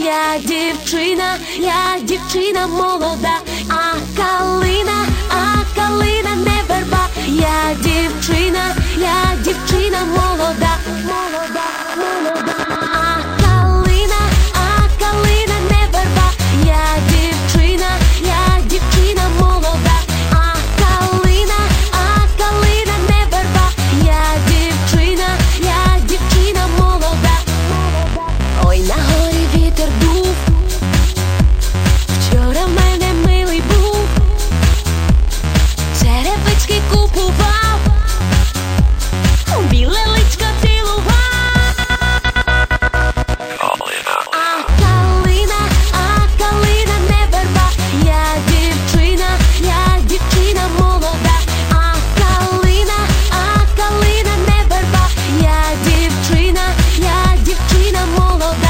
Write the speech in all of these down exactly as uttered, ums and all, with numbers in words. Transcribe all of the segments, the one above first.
я дівчина, я дівчина молода, а калина, а калина не верба. Я дівчина, я дівчина молода, молода, молода. А калина, а калина не верба. Я дівчина, я дівчина молода, а калина, а калина не верба. Я дівчина, я дівчина молода. Ой, на горі вітер дув, вчора в мене милий був, черевички купував, біле личко цілував. А калина, а калина не верба. Я дівчина, я дівчина молода, а калина, а калина не верба. Я дівчина, я дівчина молода.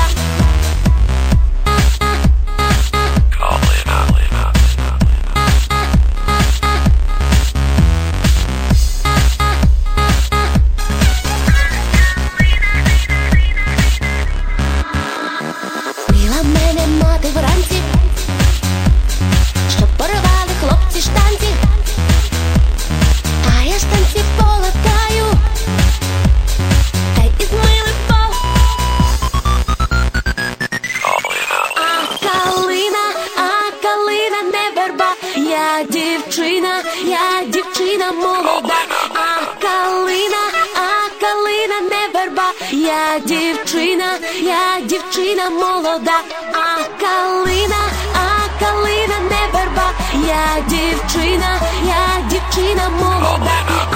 Била мене мати вранці, щоб порвали хлопці штанці, а я штанці поласкаю, та й із милих пол. А калина, а калина не верба. Я дівчина, я дівчина молода, а калина, а калина не верба. Я дівчина, я дівчина молода, а калина, а калина не верба. Я дівчина, я дівчина молода.